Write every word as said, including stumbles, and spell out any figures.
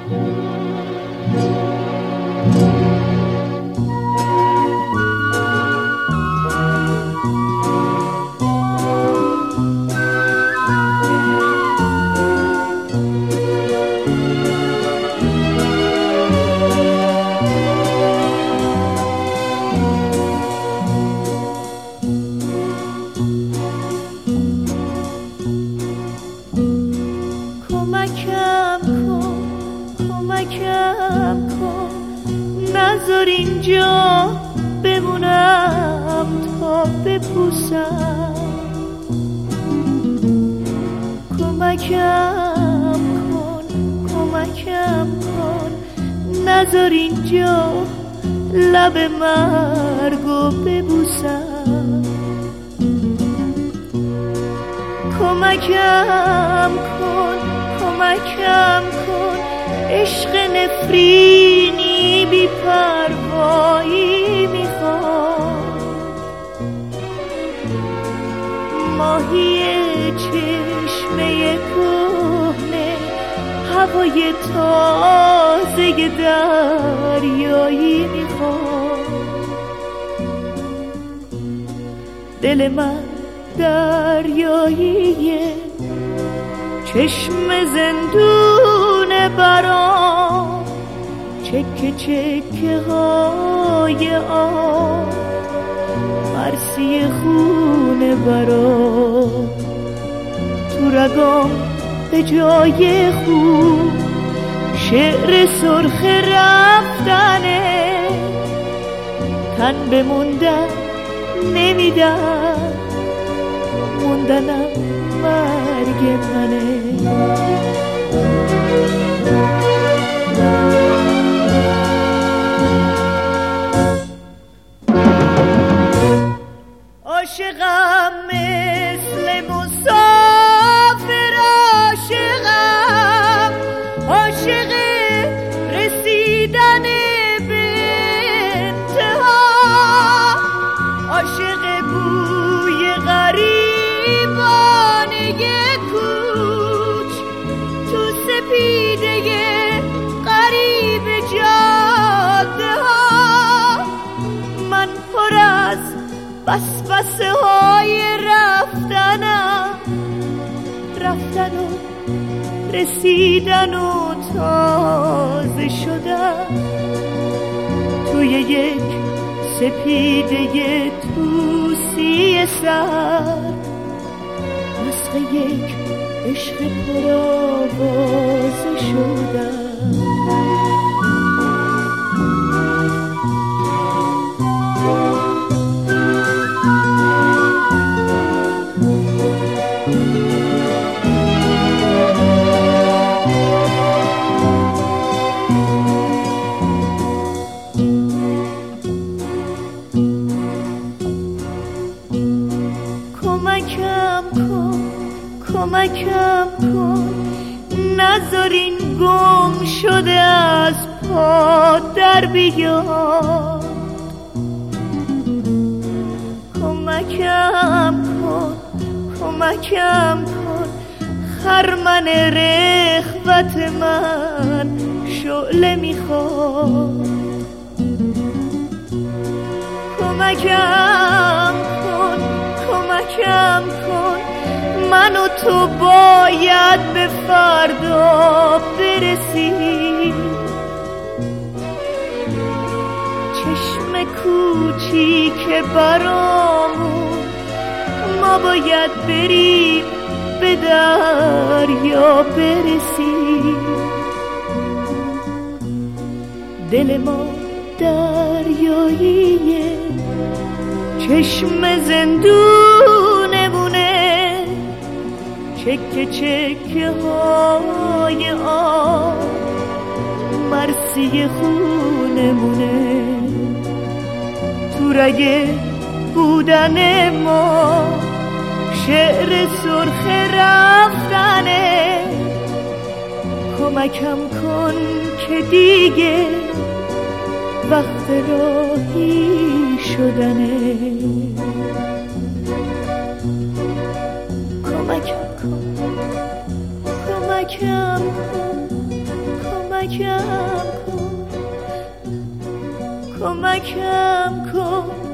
کمکم کن کمکم کن نذار اینجا بمونم تا بپوسم. کمکم کن کمکم کن نذار اینجا لب مرگو ببوسم. کمکم کن کمکم کن عشق نفرینی بی پروایی میخوام. ماهی چشمه کهنه هوای تازه دریایی میخوام. دل من دریاییه چشم زندون برام. چکه چکه های آب مرسی خونه برام. تو رگام به جای خوب شعر سرخ رفتنه. تن بموندن نمیدن موندنم مرگ منه. عاشقم مثل مسافر عاشقم عاشق رسیدن به انتها. عاشق بوی غریبانه کوچ تو سپیده غریب جاده ها. من پر از بس بسه های رفتنم رفتن و رسیدن و تازه شدم. توی یک سپیده توسی سر مسخ یک عشق پرآوازه شدم. کمکم کن کمکم کن نذار این گم شده از پا در بیاد. کمکم کن کمکم کن خرمن رخوت من شعله میخواد. کمکم کن کمکم کن من و تو باید به فردا برسیم. چشم کوچیک برامون ما باید بریم به دریا برسیم. دل ما دریاییه چشم زندونمونه. چکه چکه های آب مرسی خونمونه. تو رگ بودن ما شعر سرخ رفتنه. کمکم کن که دیگه وقت راهی شدنه. کمکم کن کمکم کن کمکم کمکم کن کمکم کن